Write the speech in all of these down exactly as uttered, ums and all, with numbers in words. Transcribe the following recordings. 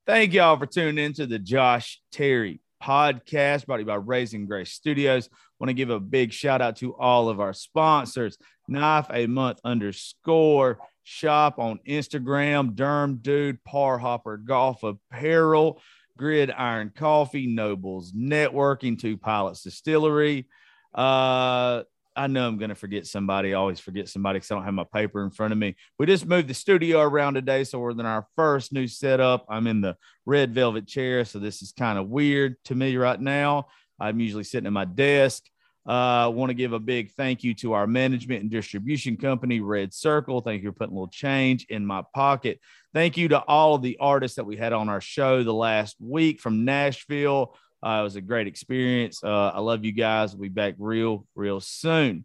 Thank y'all for tuning into the Josh Terry podcast brought to you by Raising Grace Studios. Want to give a big shout out to all of our sponsors. Knife a Month underscore shop on Instagram, Derm Dude, Par Hopper Golf Apparel, Gridiron Coffee, Nobles Networking, Two Pilots Distillery. Uh, I know I'm going to forget somebody. I always forget somebody because I don't have my paper in front of me. We just moved the studio around today, so we're in our first new setup. I'm in the red velvet chair, so this is kind of weird to me right now. I'm usually sitting at my desk. I uh, want to give a big thank you to our management and distribution company, Red Circle. Thank you for putting a little change in my pocket. Thank you to all of the artists that we had on our show the last week from Nashville. Uh, it was a great experience. Uh, I love you guys. We'll be back real, real soon.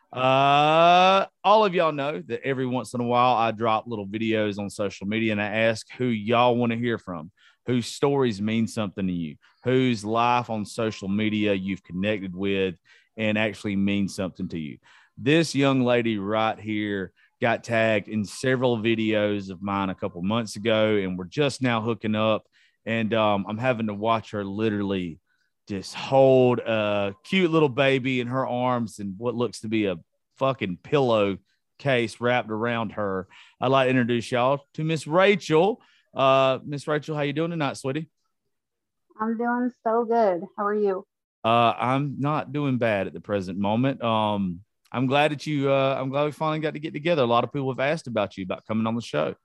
Uh, all of y'all know that every once in a while I drop little videos on social media and I ask who y'all want to hear from, whose stories mean something to you, whose life on social media you've connected with and actually means something to you. This young lady right here got tagged in several videos of mine a couple months ago, and we're just now hooking up. And um, I'm having to watch her literally just hold a cute little baby in her arms and what looks to be a fucking pillow case wrapped around her. I'd like to introduce y'all to Miss Rachel. Uh, Miss Rachel, how you doing tonight, sweetie? I'm doing so good. How are you? Uh, I'm not doing bad at the present moment. Um, I'm glad that you, uh, I'm glad we finally got to get together. A lot of people have asked about you, about coming on the show.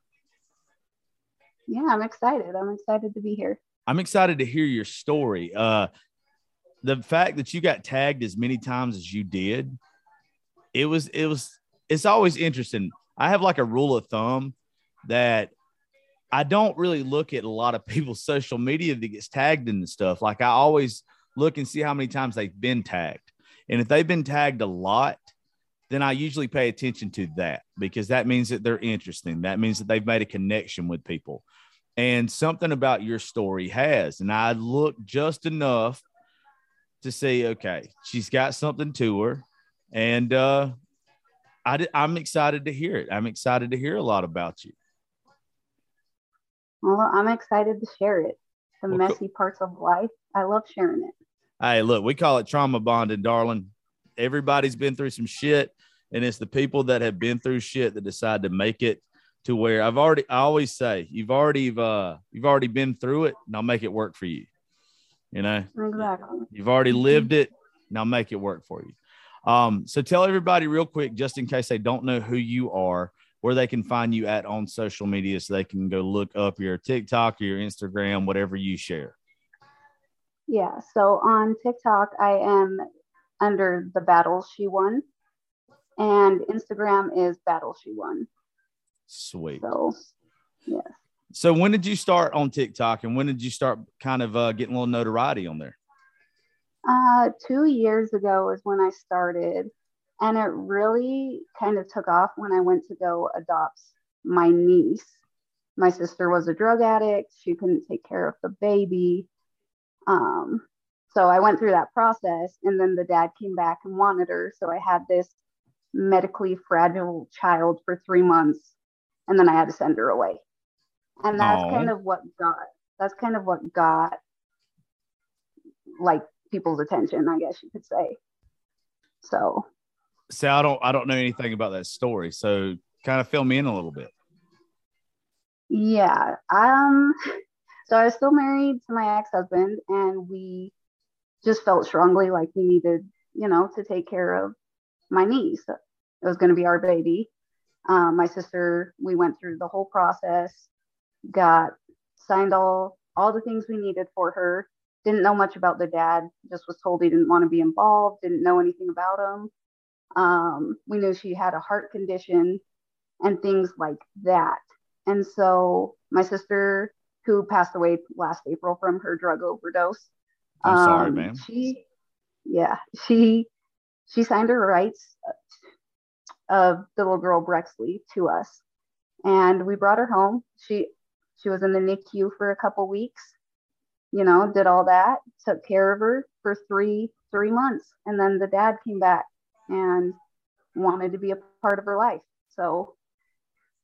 Yeah, I'm excited. I'm excited to be here. I'm excited to hear your story. Uh, the fact that you got tagged as many times as you did, it was, it was, it's always interesting. I have like a rule of thumb that I don't really look at a lot of people's social media that gets tagged in the stuff. Like I always look and see how many times they've been tagged. And if they've been tagged a lot, then I usually pay attention to that because that means that they're interesting. That means that they've made a connection with people. And something about your story has. And I looked just enough to say, okay, she's got something to her. And uh, I did, I'm excited to hear it. I'm excited to hear a lot about you. Well, I'm excited to share it. The Well, messy cool. parts of life. I love sharing it. Hey, look, we call it trauma bonding, darling. Everybody's been through some shit. And it's the people that have been through shit that decide to make it to where I've already, I always say, you've already, uh, you've already been through it and I'll make it work for you. You know, Exactly. you've already Mm-hmm. lived it and I'll make it work for you. Um, so tell everybody real quick, just in case they don't know who you are, where they can find you at on social media so they can go look up your TikTok or your Instagram, whatever you share. Yeah. So on TikTok, I am under the Battle She Won, and Instagram is Battle She Won. Sweet. So, yes. So when did you start on TikTok and when did you start kind of uh, getting a little notoriety on there? Uh, two years ago is when I started, and it really kind of took off when I went to go adopt my niece. My sister was a drug addict. She couldn't take care of the baby. Um, so I went through that process, and then the dad came back and wanted her. So I had this medically fragile child for three months, and then I had to send her away. And that's kind Oh, of what got that's kind of what got like people's attention, I guess you could say. So so I don't I don't know anything about that story. So kind of fill me in a little bit. yeah, um, so I was still married to my ex-husband, and we just felt strongly like we needed, you know, to take care of my niece. It was going to be our baby. Um, my sister, we went through the whole process, got signed all all the things we needed for her. Didn't know much about the dad. Just was told he didn't want to be involved. Didn't know anything about him. Um, we knew she had a heart condition and things like that. And so my sister, who passed away last April from her drug overdose, I'm sorry, um, man. she, yeah, she she signed her rights of the little girl Brexley to us, and we brought her home. She she was in the N I C U for a couple weeks. You know, did all that, took care of her for three three months, and then the dad came back and wanted to be a part of her life. So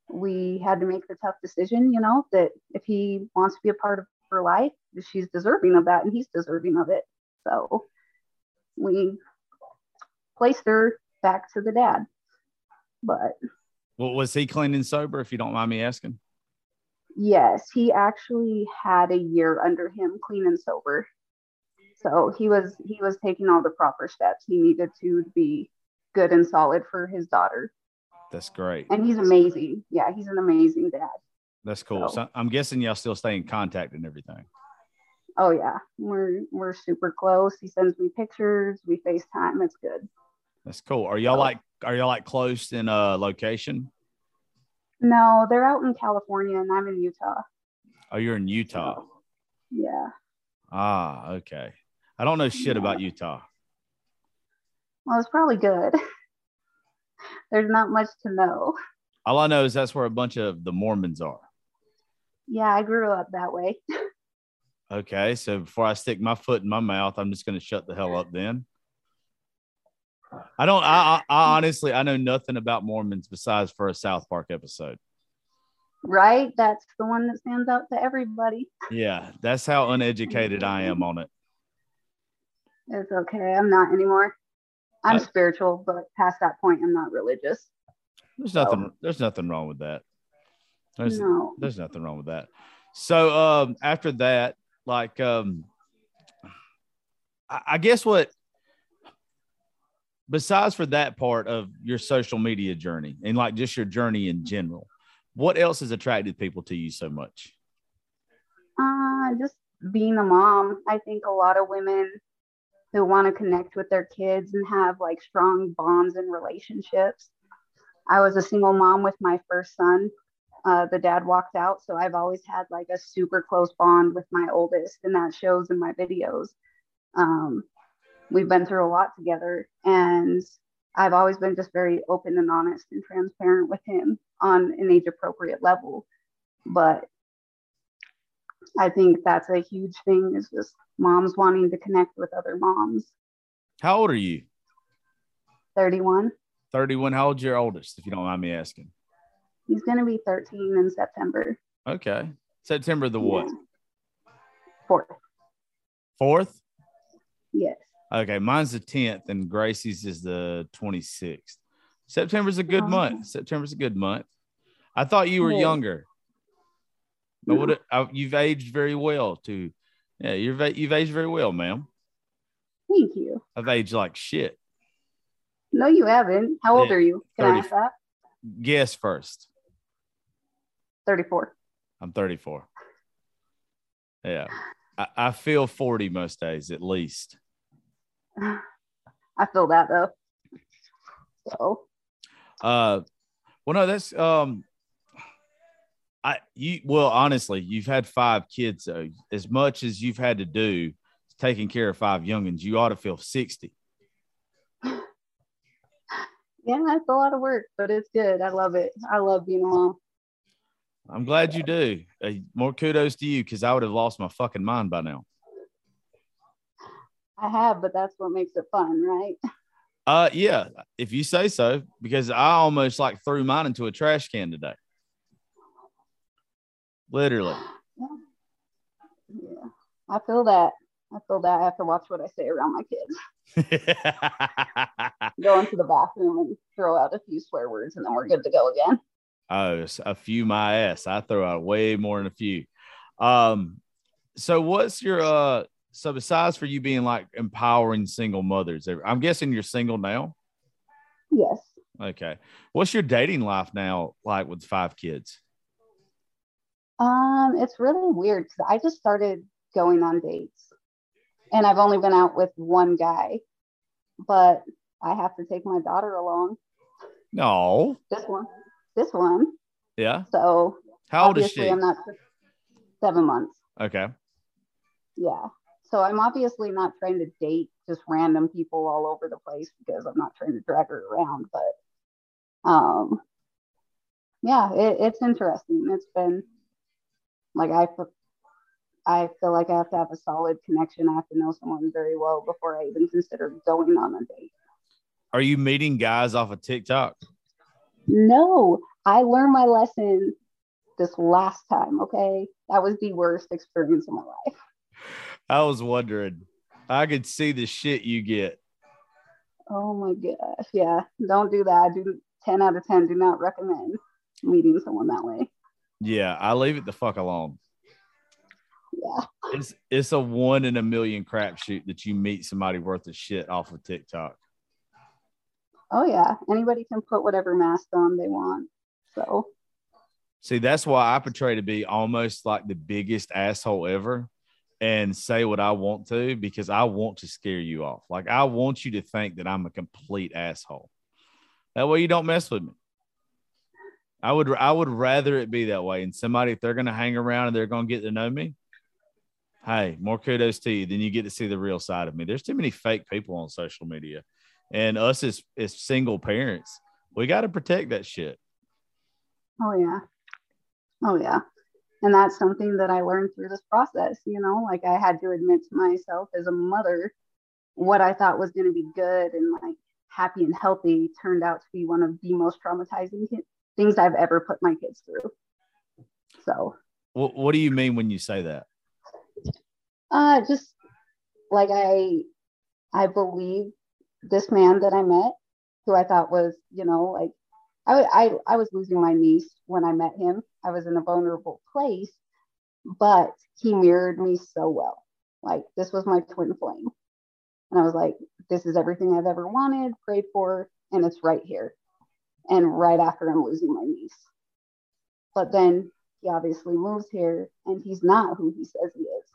we had to make the tough decision, you know, that if he wants to be a part of her life, she's deserving of that and he's deserving of it. So we placed her back to the dad. But well, was he clean and sober, if you don't mind me asking? Yes, he actually had a year under him, clean and sober. So he was he was taking all the proper steps he needed to be good and solid for his daughter. That's great. And he's amazing. Yeah, he's an amazing dad. That's cool. So, so I'm guessing y'all still stay in contact and everything. Oh yeah, we're we're super close. He sends me pictures. We FaceTime. It's good. That's cool. Are y'all so, like are y'all like close in a location? No, they're out in California and I'm in Utah. Oh, you're in Utah. So, yeah. Ah, okay. I don't know shit yeah. about Utah. Well, it's probably good. There's not much to know. All I know is that's where a bunch of the Mormons are. Yeah, I grew up that way. Okay, so before I stick my foot in my mouth, I'm just going to shut the hell up then. I don't, I, I honestly, I know nothing about Mormons besides for a South Park episode. Right? That's the one that stands out to everybody. Yeah, that's how uneducated I am on it. It's okay. I'm not anymore. I'm uh, spiritual, but past that point, I'm not religious. There's so. nothing, there's nothing wrong with that. There's, no. there's nothing wrong with that. So um, after that, like, um, I, I guess what, besides for that part of your social media journey and like just your journey in general, what else has attracted people to you so much? Uh, just being a mom. I think a lot of women who want to connect with their kids and have like strong bonds and relationships. I was a single mom with my first son. Uh, the dad walked out. So I've always had like a super close bond with my oldest, and that shows in my videos. Um, we've been through a lot together, and I've always been just very open and honest and transparent with him on an age appropriate level. But I think that's a huge thing, is just moms wanting to connect with other moms. How old are you? thirty-one. thirty-one. How old's your oldest, if you don't mind me asking? He's going to be thirteen in September. Okay. September the what? Yeah. Fourth. Fourth? Yes. Okay. Mine's the tenth and Gracie's is the twenty-sixth. September's a good oh. month. September's a good month. I thought you were yeah. younger. But what I, you've aged very well too. Yeah, you've you've aged very well, ma'am. Thank you. I've aged like shit. No, you haven't. How old yeah, are you? Can thirty, I ask that? Guess first. thirty-four. I'm thirty-four. Yeah. I, I feel forty most days at least. I feel that though. So uh well no, that's um I you well honestly, you've had five kids, so as much as you've had to do taking care of five youngins, you ought to feel sixty. Yeah, it's a lot of work, but it's good. I love it. I love being a mom. I'm glad you do. Uh, more kudos to you, because I would have lost my fucking mind by now. I have, but that's what makes it fun, right? Uh, yeah, if you say so, because I almost like threw mine into a trash can today. Literally. Yeah. Yeah. I feel that. I feel that. I have to watch what I say around my kids. Go into the bathroom and throw out a few swear words, and then we're good to go again. Oh, a few my ass. I throw out way more than a few. Um, so what's your uh so besides for you being like empowering single mothers, I'm guessing you're single now? Yes. Okay. What's your dating life now like with five kids? Um, it's really weird because I just started going on dates, and I've only been out with one guy, but I have to take my daughter along. No. This one. This one. Yeah. So how old is she? I'm not seven months. Okay. Yeah. So I'm obviously not trying to date just random people all over the place, because I'm not trying to drag her around. But um, yeah, it, it's interesting. It's been like I, I feel like I have to have a solid connection. I have to know someone very well before I even consider going on a date. Are you meeting guys off of TikTok? No, I learned my lesson this last time. Okay. That was the worst experience of my life. I was wondering. I could see the shit you get. Oh my gosh. Yeah. Don't do that. Do ten out of ten. Do not recommend meeting someone that way. Yeah. I leave it the fuck alone. Yeah. It's it's a one in a million crapshoot that you meet somebody worth of shit off of TikTok. Oh yeah. Anybody can put whatever mask on they want. So see, that's why I portray to be almost like the biggest asshole ever and say what I want to, because I want to scare you off. Like, I want you to think that I'm a complete asshole. That way you don't mess with me. I would I would rather it be that way. And somebody, if they're going to hang around and they're going to get to know me, hey, more kudos to you. Then you get to see the real side of me. There's too many fake people on social media. And us as, as single parents, we got to protect that shit. Oh, yeah. Oh, yeah. And that's something that I learned through this process. You know, like I had to admit to myself as a mother, what I thought was going to be good and like happy and healthy turned out to be one of the most traumatizing things I've ever put my kids through. So what, what do you mean when you say that? Uh, just like I, I believe this man that I met, who I thought was, you know, like I, I, I was losing my niece when I met him. I was in a vulnerable place, but he mirrored me so well. Like this was my twin flame. And I was like, this is everything I've ever wanted, prayed for, and it's right here. And right after I'm losing my niece. But then he obviously moves here and he's not who he says he is.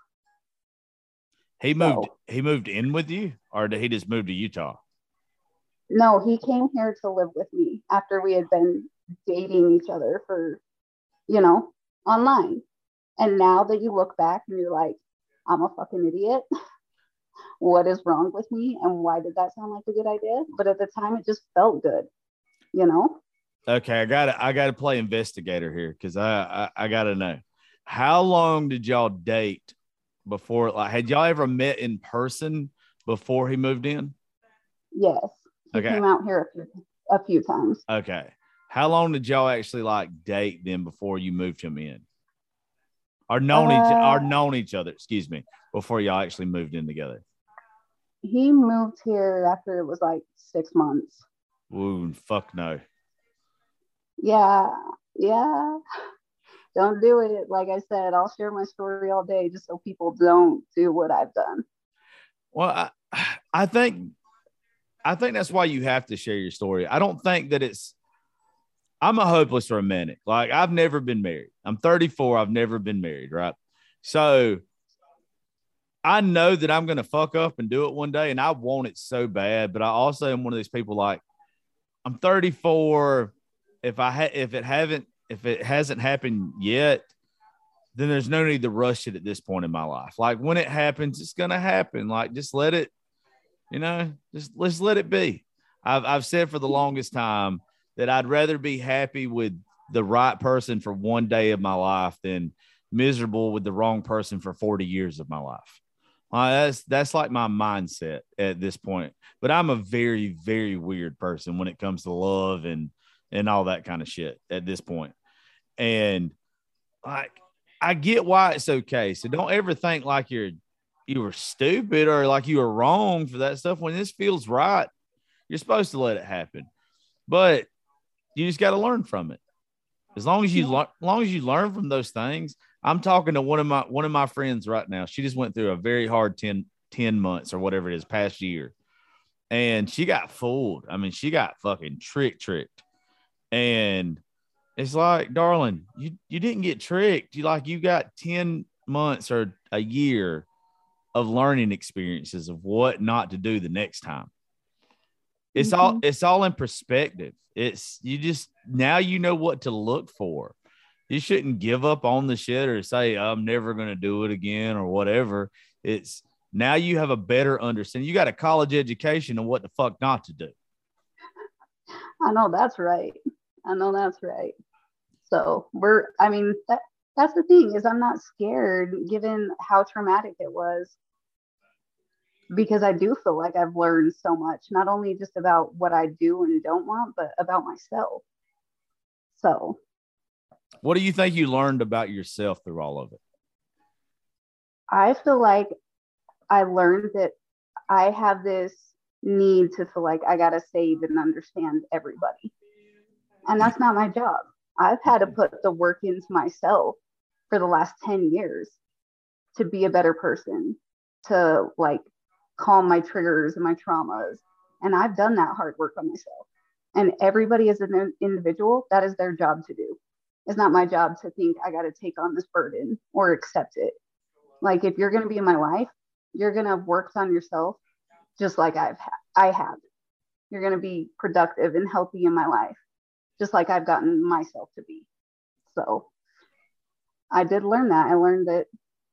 He moved so, he moved in with you, or did he just move to Utah? No, he came here to live with me after we had been dating each other for, you know, online. And now that you look back and you're like, I'm a fucking idiot. What is wrong with me? And why did that sound like a good idea? But at the time, it just felt good, you know? Okay, I gotta I gotta play investigator here because I, I I gotta know. How long did y'all date before? Like, had y'all ever met in person before he moved in? Yes. He okay. came out here a few, a few times. Okay. How long did y'all actually like date then before you moved him in? Or known uh, each or known each other, excuse me, before y'all actually moved in together? He moved here after it was like six months. Ooh, fuck no. Yeah, yeah. Don't do it. Like I said, I'll share my story all day just so people don't do what I've done. Well, I, I think I think that's why you have to share your story. I don't think that it's I'm a hopeless romantic. Like, I've never been married. I'm thirty-four. I've never been married, right? So I know that I'm going to fuck up and do it one day, and I want it so bad. But I also am one of these people like, I'm thirty-four. If I ha- if it haven't if it hasn't happened yet, then there's no need to rush it at this point in my life. Like, when it happens, it's going to happen. Like, just let it, you know, just let's let it be. I've I've said for the longest time that I'd rather be happy with the right person for one day of my life than miserable with the wrong person for forty years of my life. Uh, that's that's like my mindset at this point. But I'm a very, very weird person when it comes to love and and all that kind of shit at this point. And like, I get why it's okay. So don't ever think like you're you were stupid or like you were wrong for that stuff. When this feels right, you're supposed to let it happen. But you just got to learn from it. As long as you learn, as long as you learn from those things. I'm talking to one of my one of my friends right now. She just went through a very hard ten, ten months or whatever it is past year. And she got fooled. I mean, she got fucking trick tricked. And it's like, darling, you, you didn't get tricked. You like you got ten months or a year of learning experiences of what not to do the next time. It's mm-hmm. all it's all in perspective. It's you just now you know what to look for. You shouldn't give up on the shit or say, I'm never going to do it again or whatever. It's now you have a better understanding. You got a college education on what the fuck not to do. I know that's right. I know that's right. So we're, I mean, that, that's the thing is I'm not scared given how traumatic it was, because I do feel like I've learned so much, not only just about what I do and don't want, but about myself. So what do you think you learned about yourself through all of it? I feel like I learned that I have this need to feel like I got to save and understand everybody. And that's not my job. I've had to put the work into myself for the last ten years to be a better person, to like calm my triggers and my traumas. And I've done that hard work on myself. And everybody is an individual. That is their job to do. It's not my job to think I got to take on this burden or accept it. Like if you're going to be in my life, you're going to have worked on yourself just like I've ha- I have. You're going to be productive and healthy in my life, just like I've gotten myself to be. So I did learn that. I learned that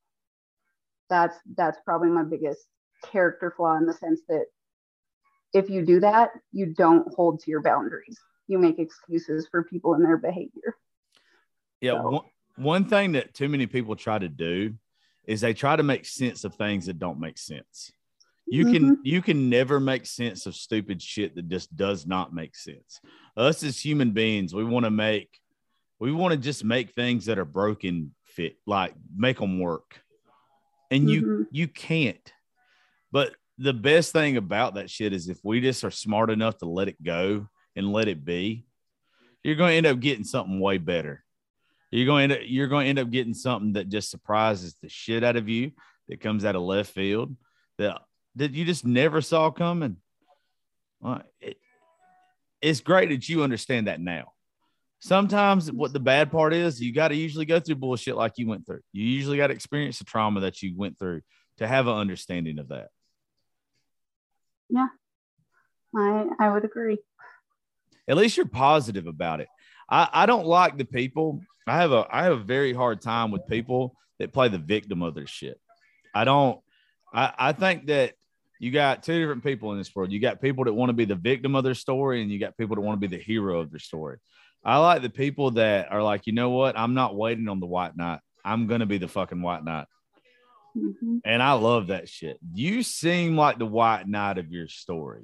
that's that's probably my biggest character flaw, in the sense that if you do that, you don't hold to your boundaries. You make excuses for people and their behavior. Yeah. So. One, one thing that too many people try to do is they try to make sense of things that don't make sense. You can mm-hmm. you can never make sense of stupid shit that just does not make sense. Us as human beings, we want to make we want to just make things that are broken fit, like make them work. And mm-hmm. you you can't. But the best thing about that shit is if we just are smart enough to let it go and let it be, you're going to end up getting something way better. You're going to you're going to end up getting something that just surprises the shit out of you, that comes out of left field, that that you just never saw coming. Well, it, it's great that you understand that now. Sometimes what the bad part is, you got to usually go through bullshit like you went through. You usually got to experience the trauma that you went through to have an understanding of that. Yeah, I I would agree. At least you're positive about it. I, I don't like the people. I have a I have a very hard time with people that play the victim of their shit. I don't. I, I think that you got two different people in this world. You got people that want to be the victim of their story, and you got people that want to be the hero of their story. I like the people that are like, you know what? I'm not waiting on the white knight. I'm going to be the fucking white knight. Mm-hmm. And I love that shit. You seem like the white knight of your story.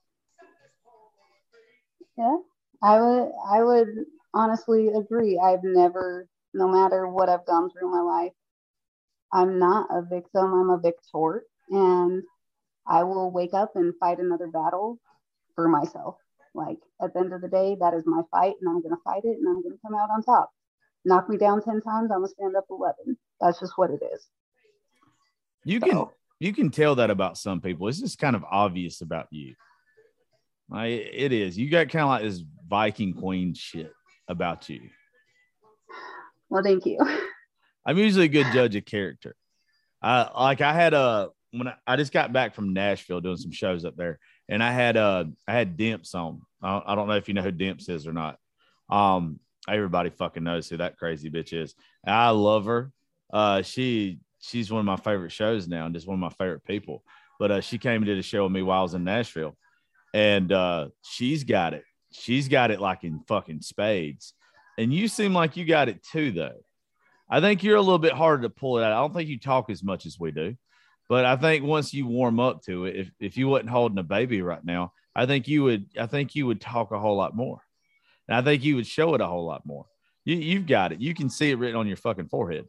Yeah, I would, I would honestly agree. I've never, no matter what I've gone through in my life, I'm not a victim. I'm a victor. And I will wake up and fight another battle for myself. Like at the end of the day, that is my fight, and I'm going to fight it, and I'm going to come out on top. Knock me down ten times, I'm going to stand up eleven. That's just what it is. You so. can you can tell that about some people. It's just kind of obvious about you. Like, it is. You got kind of like this Viking queen shit about you. Well, thank you. I'm usually a good judge of character. I like I had a when I, I just got back from Nashville doing some shows up there, and I had uh I had Demps on. I, I don't know if you know who Demps is or not. Um, everybody fucking knows who that crazy bitch is. I love her. Uh, she she's one of my favorite shows now, and just one of my favorite people. But uh, she came and did a show with me while I was in Nashville, and uh, she's got it. She's got it like in fucking spades. And you seem like you got it too, though. I think you're a little bit harder to pull it out. I don't think you talk as much as we do. But I think once you warm up to it, if, if you wasn't holding a baby right now, I think you would I think you would talk a whole lot more. And I think you would show it a whole lot more. You, you've got it. You can see it written on your fucking forehead.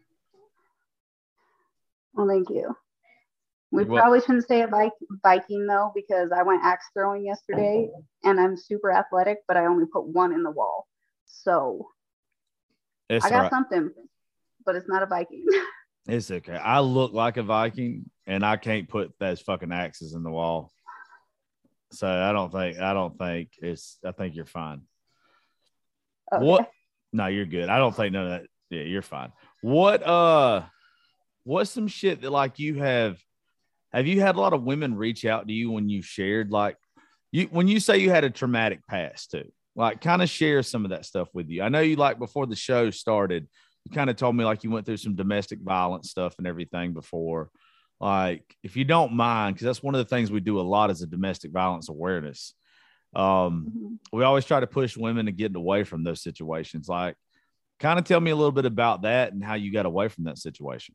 Well, thank you. We What? probably shouldn't say a Viking, though, because I went axe throwing yesterday, and I'm super athletic, but I only put one in the wall. So it's I got right. something, but it's not a Viking. It's okay. I look like a Viking, and I can't put those fucking axes in the wall. So I don't think I don't think it's. I think you're fine. Okay. What? No, you're good. I don't think none of that. Yeah, you're fine. What? Uh, what's some shit that like you have? Have you had a lot of women reach out to you when you shared like you when you say you had a traumatic past too? Like, kind of share some of that stuff with you. I know you like before the show started. You kind of told me like you went through some domestic violence stuff and everything before. Like, if you don't mind, because that's one of the things we do a lot as a domestic violence awareness. Um, mm-hmm. We always try to push women to get away from those situations. Like, kind of tell me a little bit about that and how you got away from that situation.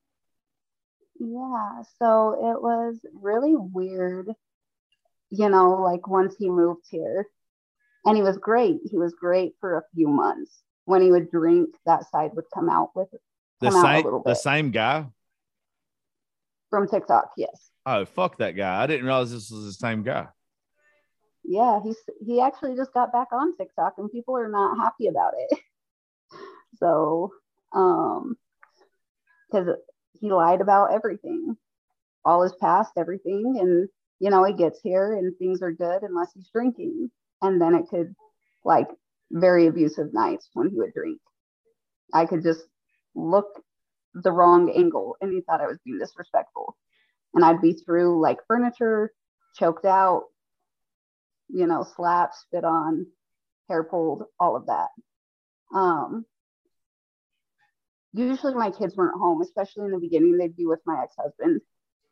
Yeah, so it was really weird, you know, like once he moved here, And he was great. He was great for a few months. When he would drink, that side would come out with come the out same a little bit. the same guy from TikTok, yes. Oh, fuck that guy. I didn't realize this was the same guy. Yeah, he's he actually just got back on TikTok and people are not happy about it. So, um, because he lied about everything, all his past, everything. And, you know, he gets here and things are good unless he's drinking. And then it could, like, very abusive nights when he would drink. I could just look the wrong angle and he thought I was being disrespectful. And I'd be through, like, furniture, choked out, you know, slapped, spit on, hair pulled, all of that. Um, usually my kids weren't home, especially in the beginning, they'd be with my ex-husband.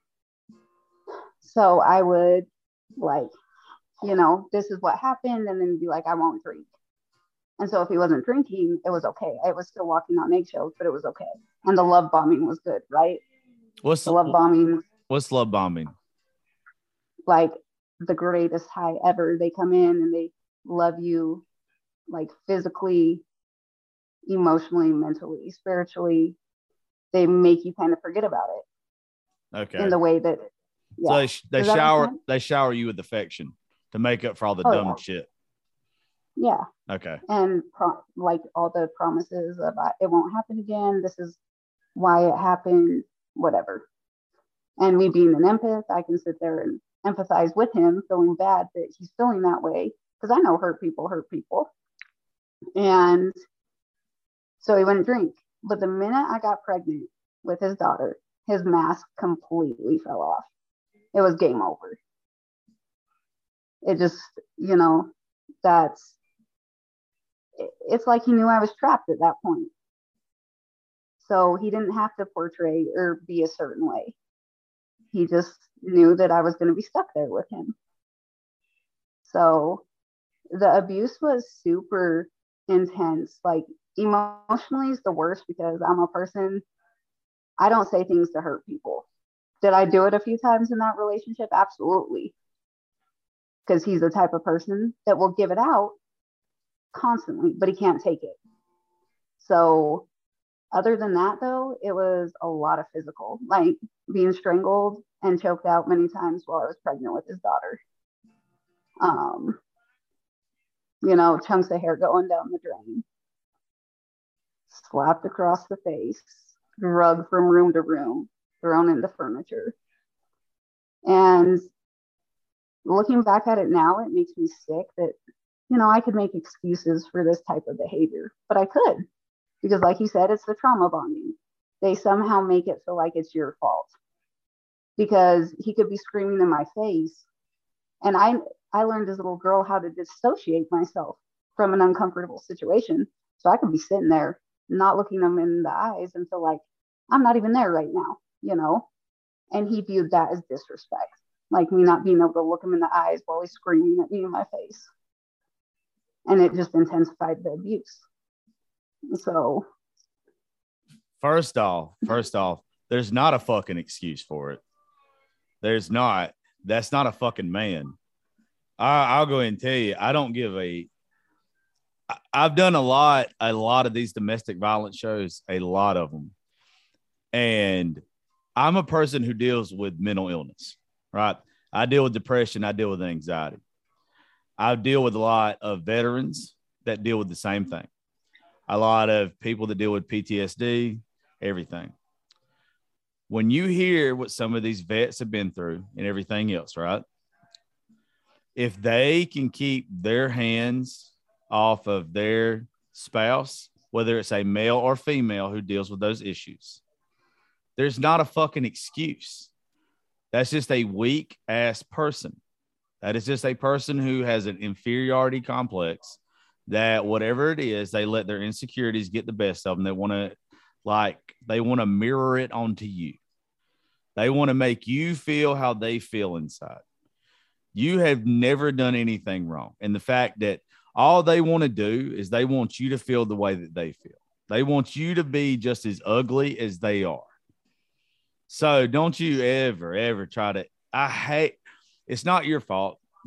So I would, like, you know, this is what happened, and then be like, I won't drink. And so if he wasn't drinking, it was okay. I was still walking on eggshells, but it was okay. And the love bombing was good, right? What's the love bombing? What's love bombing? Like the greatest high ever. They come in and they love you, like physically, emotionally, mentally, spiritually. They make you kind of forget about it. Okay. In the way that, yeah. So they, they shower they shower you with affection to make up for all the oh, dumb yeah. shit. Yeah. Okay. And pro- like all the promises of uh, it won't happen again. This is why it happened, whatever. And me being an empath, I can sit there and empathize with him, feeling bad that he's feeling that way, because I know hurt people hurt people. And so he wouldn't drink. But the minute I got pregnant with his daughter, his mask completely fell off. It was game over. It just, you know, that's, it's like he knew I was trapped at that point. So he didn't have to portray or be a certain way. He just knew that I was going to be stuck there with him. So the abuse was super intense. Like emotionally is the worst because I'm a person, I don't say things to hurt people. Did I do it a few times in that relationship? Absolutely. Because he's the type of person that will give it out constantly, but he can't take it. So other than that, though, it was a lot of physical, like being strangled and choked out many times while I was pregnant with his daughter. Um, you know, chunks of hair going down the drain, slapped across the face, drugged from room to room, thrown into furniture. And looking back at it now, it makes me sick that, you know, I could make excuses for this type of behavior, but I could. Because like you said, it's the trauma bonding. They somehow make it feel like it's your fault. Because he could be screaming in my face. And I I learned as a little girl how to dissociate myself from an uncomfortable situation. So I could be sitting there, not looking them in the eyes and feel like, I'm not even there right now, you know? And he viewed that as disrespect. Like me not being able to look him in the eyes while he's screaming at me in my face. And it just intensified the abuse. So first off, first off, there's not a fucking excuse for it. There's not. That's not a fucking man. I, I'll go ahead and tell you, I don't give a. I, I've done a lot, a lot of these domestic violence shows, a lot of them, and I'm a person who deals with mental illness. Right? I deal with depression. I deal with anxiety. I deal with a lot of veterans that deal with the same thing. A lot of people that deal with P T S D, everything. When you hear what some of these vets have been through and everything else, right? If they can keep their hands off of their spouse, whether it's a male or female who deals with those issues, there's not a fucking excuse. That's just a weak ass person. That is just a person who has an inferiority complex that whatever it is, they let their insecurities get the best of them. They want to like, they want to mirror it onto you. They want to make you feel how they feel inside. You have never done anything wrong. And the fact that all they want to do is they want you to feel the way that they feel. They want you to be just as ugly as they are. So don't you ever, ever try to, I hate, it's not your fault.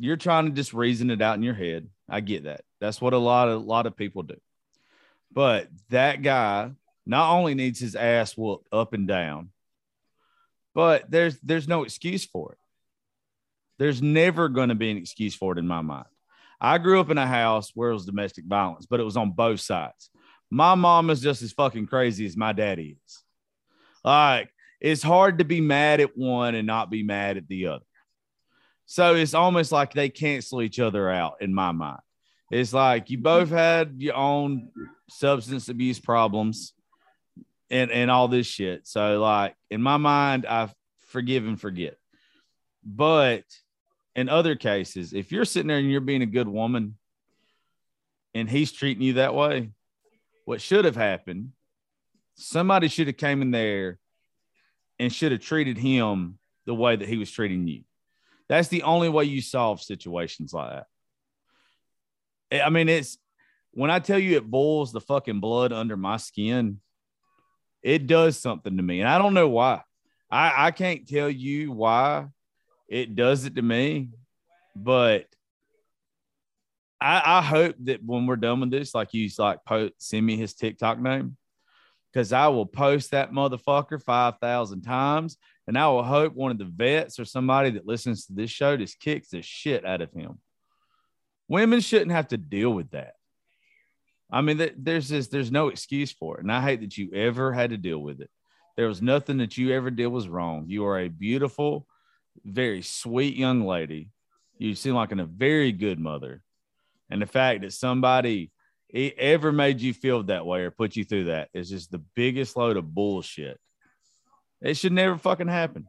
you're trying to just reason it out in your head. I get that. That's what a lot of a lot of people do. But that guy not only needs his ass whooped up and down, but there's there's no excuse for it. There's never going to be an excuse for it in my mind. I grew up in a house where it was domestic violence, but it was on both sides. My mom is just as fucking crazy as my daddy is. Like, it's hard to be mad at one and not be mad at the other. So it's almost like they cancel each other out in my mind. It's like you both had your own substance abuse problems and, and all this shit. So, like, in my mind, I forgive and forget. But in other cases, if you're sitting there and you're being a good woman and he's treating you that way, what should have happened, somebody should have came in there and should have treated him the way that he was treating you. That's the only way you solve situations like that. I mean, it's when I tell you it boils the fucking blood under my skin, it does something to me. And I don't know why. I, I can't tell you why it does it to me, but I, I hope that when we're done with this, like you like post, send me his TikTok name, because I will post that motherfucker five thousand times. And I will hope one of the vets or somebody that listens to this show just kicks the shit out of him. Women shouldn't have to deal with that. I mean, there's this, there's no excuse for it. And I hate that you ever had to deal with it. There was nothing that you ever did was wrong. You are a beautiful, very sweet young lady. You seem like a very good mother. And the fact that somebody ever made you feel that way or put you through that is just the biggest load of bullshit. It should never fucking happen.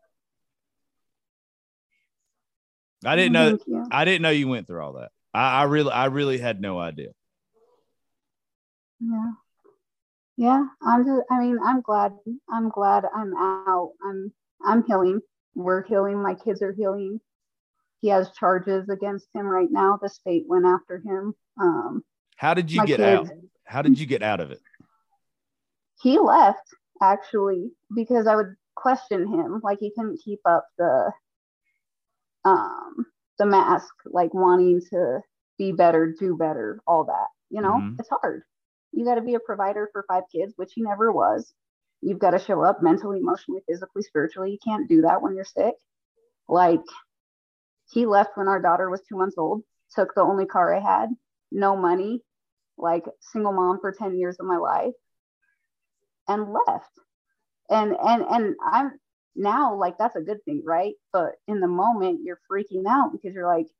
I didn't know. I didn't know you went through all that. I, I really, I really had no idea. Yeah. Yeah. I'm just, I mean, I'm glad, I'm glad I'm out. I'm, I'm healing. We're healing. My kids are healing. He has charges against him right now. The state went after him. Um, How did you get kids, out? How did you get out of it? He left, actually, because I would question him. Like, he couldn't keep up the, um, the mask, like wanting to be better, do better, all that. You know, mm-hmm. It's hard. You got to be a provider for five kids, which he never was. You've got to show up mentally, emotionally, physically, spiritually. You can't do that when you're sick. Like, he left when our daughter was two months old, took the only car I had, no money, like single mom for ten years of my life, and left. And, and, and I'm now like, that's a good thing, right? But in the moment you're freaking out because you're like,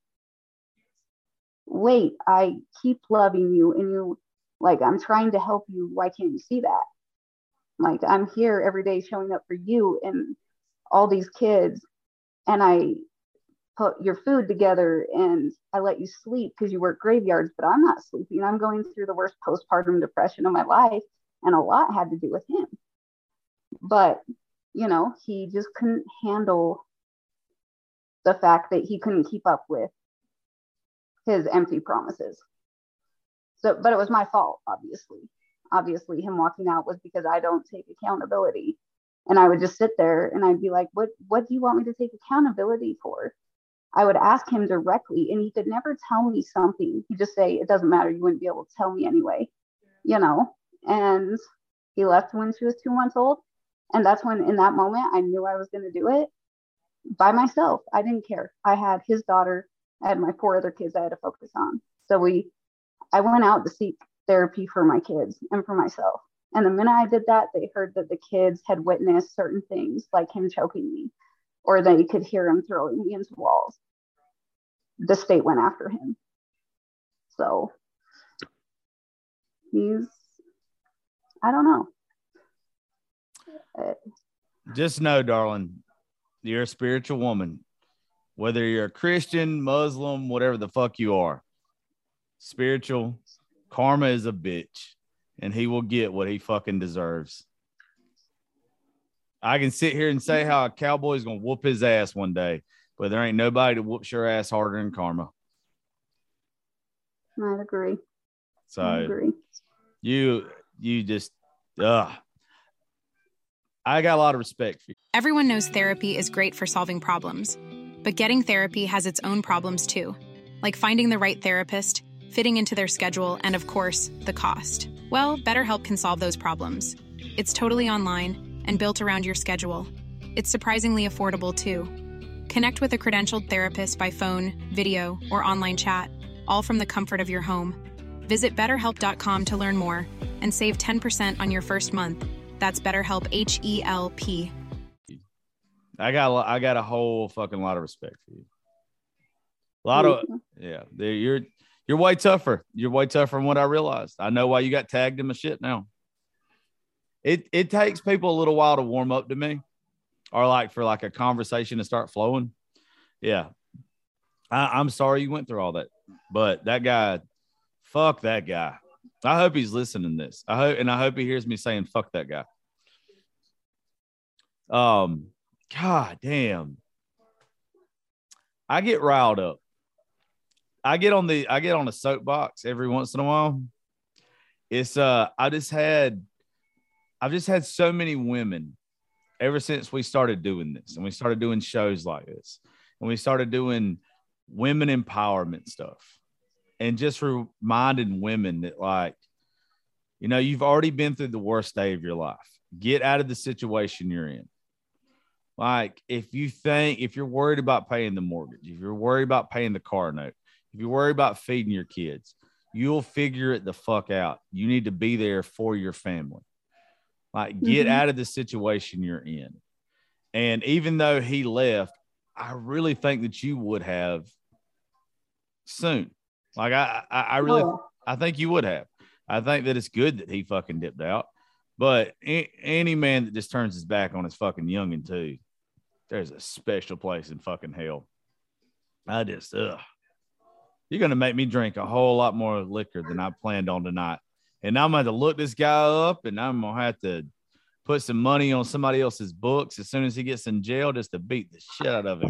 wait, I keep loving you and you, like, I'm trying to help you. Why can't you see that? Like, I'm here every day showing up for you and all these kids, and I put your food together and I let you sleep because you work graveyards, but I'm not sleeping. I'm going through the worst postpartum depression of my life, and a lot had to do with him. But, you know, he just couldn't handle the fact that he couldn't keep up with his empty promises. So, but it was my fault, obviously. Obviously, him walking out was because I don't take accountability. And I would just sit there and I'd be like, what, what do you want me to take accountability for? I would ask him directly, and he could never tell me something. He'd just say, it doesn't matter. You wouldn't be able to tell me anyway, you know? And he left when she was two months old. And that's when, in that moment, I knew I was going to do it by myself. I didn't care. I had his daughter. I had my four other kids I had to focus on. So we, I went out to seek therapy for my kids and for myself. And the minute I did that, they heard that the kids had witnessed certain things, like him choking me, or they could hear him throwing me into walls. The state went after him. So he's, I don't know. Uh, Just know, darling, you're a spiritual woman. Whether you're a Christian, Muslim, whatever the fuck you are, spiritual, karma is a bitch, and he will get what he fucking deserves. I can sit here and say how a cowboy's going to whoop his ass one day, but there ain't nobody that whoops your ass harder than karma. I'd agree. So I agree. you, you just, ugh. I got a lot of respect for you. Everyone knows therapy is great for solving problems, But getting therapy has its own problems too, like finding the right therapist, fitting into their schedule, and of course, the cost. Well, BetterHelp can solve those problems. It's totally online and built around your schedule. It's surprisingly affordable too. Connect with a credentialed therapist by phone, video, or online chat, all from the comfort of your home. Visit better help dot com to learn more and save ten percent on your first month. That's BetterHelp, H E L P. I got I got a whole fucking lot of respect for you. A lot of yeah, you're you're way tougher. You're way tougher than what I realized. I know why you got tagged in my shit now. It it takes people a little while to warm up to me, or like for like a conversation to start flowing. Yeah, I, I'm sorry you went through all that, but that guy, fuck that guy. I hope he's listening to this. I hope and I hope he hears me saying fuck that guy. Um, God damn. I get riled up. I get on the I get on a soapbox every once in a while. It's uh I just had I've just had so many women ever since we started doing this, and we started doing shows like this, and we started doing women empowerment stuff, and just reminding women that, like, you know, you've already been through the worst day of your life. Get out of the situation you're in. Like, if you think, if you're worried about paying the mortgage, if you're worried about paying the car note, if you're worried about feeding your kids, you'll figure it the fuck out. You need to be there for your family. Like, get mm-hmm. out of the situation you're in. And even though he left, I really think that you would have soon. Like, I, I, I really, oh. I think you would have. I think that it's good that he fucking dipped out. But a- any man that just turns his back on his fucking youngin' too, there's a special place in fucking hell. I just, ugh. You're going to make me drink a whole lot more liquor than I planned on tonight. And I'm going to look this guy up, and I'm going to have to put some money on somebody else's books as soon as he gets in jail just to beat the shit out of him.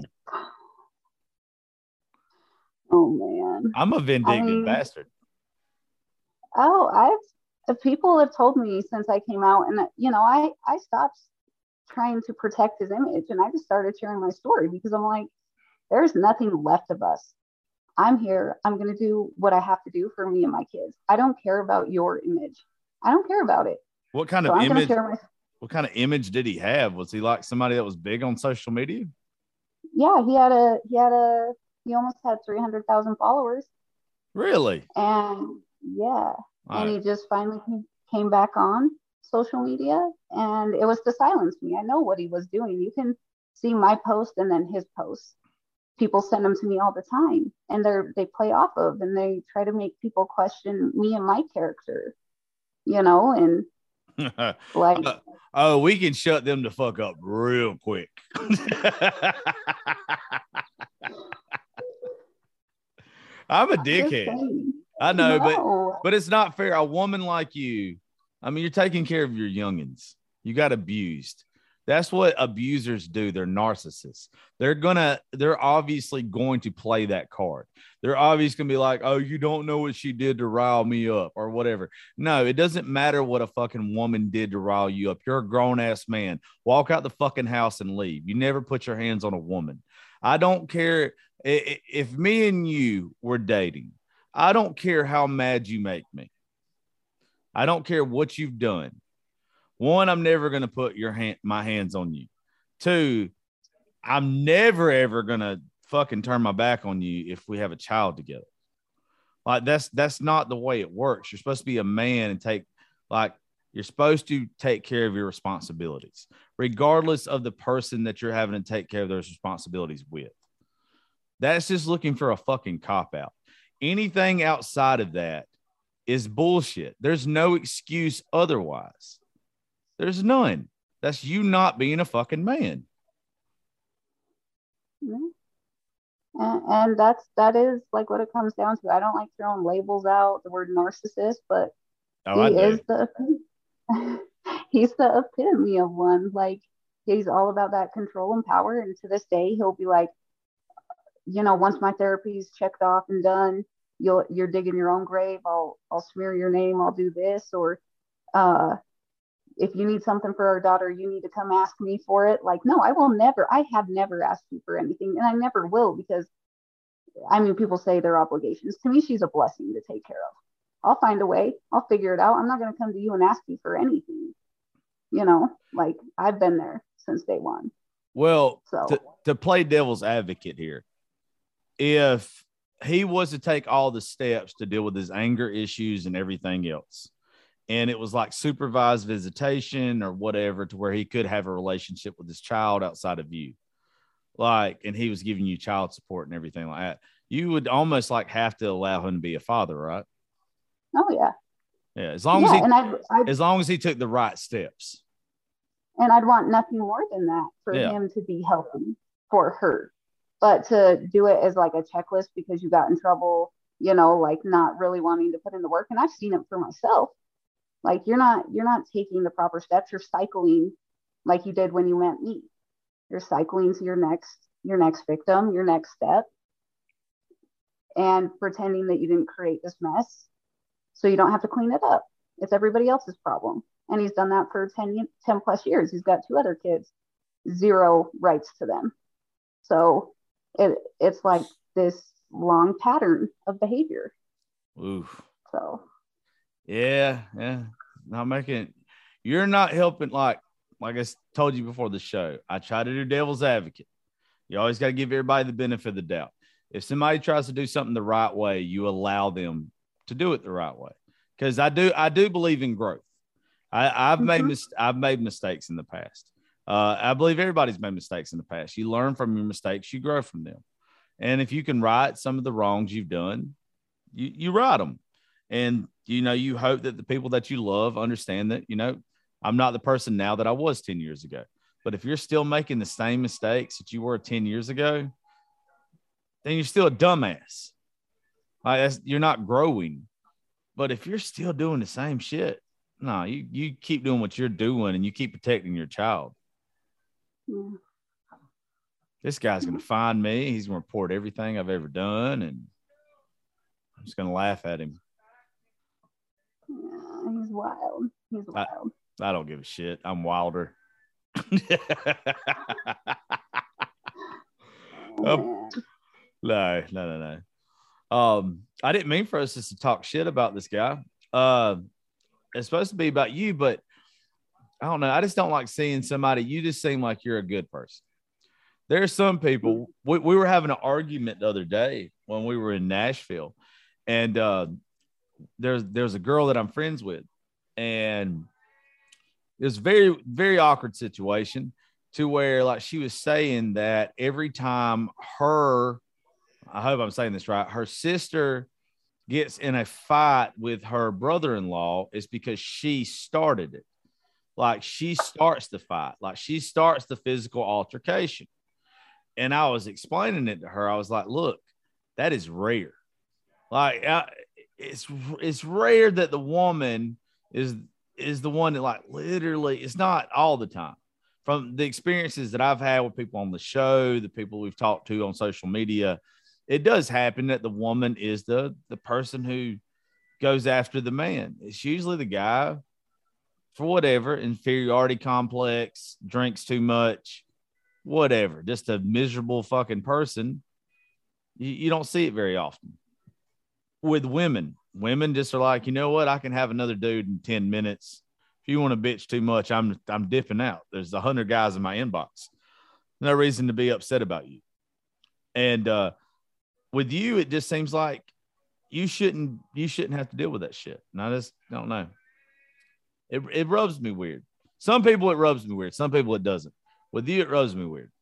Oh, man. I'm a vindictive I mean, bastard. Oh, I've the people have told me since I came out, and, you know, I, I stopped trying to protect his image, and I just started sharing my story because I'm like, there's nothing left of us. I'm here. I'm going to do what I have to do for me and my kids. I don't care about your image. I don't care about it. What kind so of I'm image? My... What kind of image did he have? Was he like somebody that was big on social media? Yeah, he had a, he had a, he almost had three hundred thousand followers. Really? And yeah. All and right. he just finally came back on social media, and it was to silence me. I know what he was doing. You can see my post and then his post. People send them to me all the time, and they're they play off of, and they try to make people question me and my character, you know, and like, uh, oh, we can shut them the fuck up real quick. I'm a dickhead. I know, no. but but it's not fair. A woman like you, I mean, you're taking care of your youngins. You got abused. That's what abusers do. They're narcissists. They're gonna, they're obviously going to play that card. They're obviously gonna be like, oh, you don't know what she did to rile me up or whatever. No, it doesn't matter what a fucking woman did to rile you up. You're a grown ass man. Walk out the fucking house and leave. You never put your hands on a woman. I don't care if me and you were dating. I don't care how mad you make me. I don't care what you've done. One, I'm never going to put your hand, my hands on you. Two, I'm never, ever going to fucking turn my back on you if we have a child together. Like, that's, that's not the way it works. You're supposed to be a man and take, like, you're supposed to take care of your responsibilities, regardless of the person that you're having to take care of those responsibilities with. That's just looking for a fucking cop out. Anything outside of that is bullshit. There's no excuse otherwise. There's none. That's you not being a fucking man. Mm-hmm. And, and that's that is like what it comes down to. I don't like throwing labels out, the word narcissist, but oh, he is the he's the epitome of one. Like, he's all about that control and power. And to this day, he'll be like, you know, once my therapy's checked off and done, you'll you're digging your own grave. I'll I'll smear your name. I'll do this, or uh, if you need something for our daughter, you need to come ask me for it. Like, no, I will never, I have never asked you for anything, and I never will, because I mean, people say they're obligations. To me, she's a blessing to take care of. I'll find a way. I'll figure it out. I'm not going to come to you and ask you for anything. You know, like, I've been there since day one. Well, so to, to play devil's advocate here, if he was to take all the steps to deal with his anger issues and everything else, and it was like supervised visitation or whatever, to where he could have a relationship with his child outside of you, like, and he was giving you child support and everything like that, you would almost like have to allow him to be a father, right? Oh yeah. Yeah. As long yeah, as he, and I'd, I'd, as long as he took the right steps. And I'd want nothing more than that for yeah. him to be healthy for her. But to do it as like a checklist because you got in trouble, you know, like not really wanting to put in the work. And I've seen it for myself. Like, you're not, you're not taking the proper steps. You're cycling like you did when you met me. You're cycling to your next, your next victim, your next step, and pretending that you didn't create this mess so you don't have to clean it up. It's everybody else's problem. And he's done that for ten, ten plus years. He's got two other kids, zero rights to them. So it it's like this long pattern of behavior. Oof. So yeah, yeah. Not making, you're not helping. Like, like I told you before the show, I try to do devil's advocate. You always got to give everybody the benefit of the doubt. If somebody tries to do something the right way, you allow them to do it the right way. Because I do, I do believe in growth. I, I've mm-hmm. made mis- I've made mistakes in the past. Uh, I believe everybody's made mistakes in the past. You learn from your mistakes, you grow from them. And if you can right some of the wrongs you've done, you you right them. And you know, you hope that the people that you love understand that, you know, I'm not the person now that I was ten years ago. But if you're still making the same mistakes that you were ten years ago, then you're still a dumbass. Like, that's, you're not growing. But if you're still doing the same shit, no, you, you keep doing what you're doing and you keep protecting your child. Yeah. This guy's going to find me. He's going to report everything I've ever done, and I'm just going to laugh at him. Yeah, he's wild. He's wild. I, I don't give a shit. I'm wilder. um, no, no, no, no. Um, I didn't mean for us just to talk shit about this guy. Uh, it's supposed to be about you, but I don't know. I just don't like seeing somebody. You just seem like you're a good person. There's some people. We, we were having an argument the other day when we were in Nashville, and uh, there's there's a girl that I'm friends with, and it was a very, very awkward situation to where, like, she was saying that every time her, I hope I'm saying this right, her sister gets in a fight with her brother-in-law, it's because she started it. Like, she starts the fight. Like, she starts the physical altercation. And I was explaining it to her. I was like, look, that is rare. Like, I, it's, it's rare that the woman is, is the one that, like, literally, it's not all the time. From the experiences that I've had with people on the show, the people we've talked to on social media, it does happen that the woman is the, the person who goes after the man. It's usually the guy, for whatever, inferiority complex, drinks too much, whatever, just a miserable fucking person. You, you don't see it very often. With women, women just are like, you know what? I can have another dude in ten minutes. If you want to bitch too much, I'm, I'm dipping out. There's a hundred guys in my inbox. No reason to be upset about you. And, uh, with you, it just seems like you shouldn't, you shouldn't have to deal with that shit. And I just don't know. It, it rubs me weird. Some people, it rubs me weird. Some people, it doesn't. With you, it rubs me weird.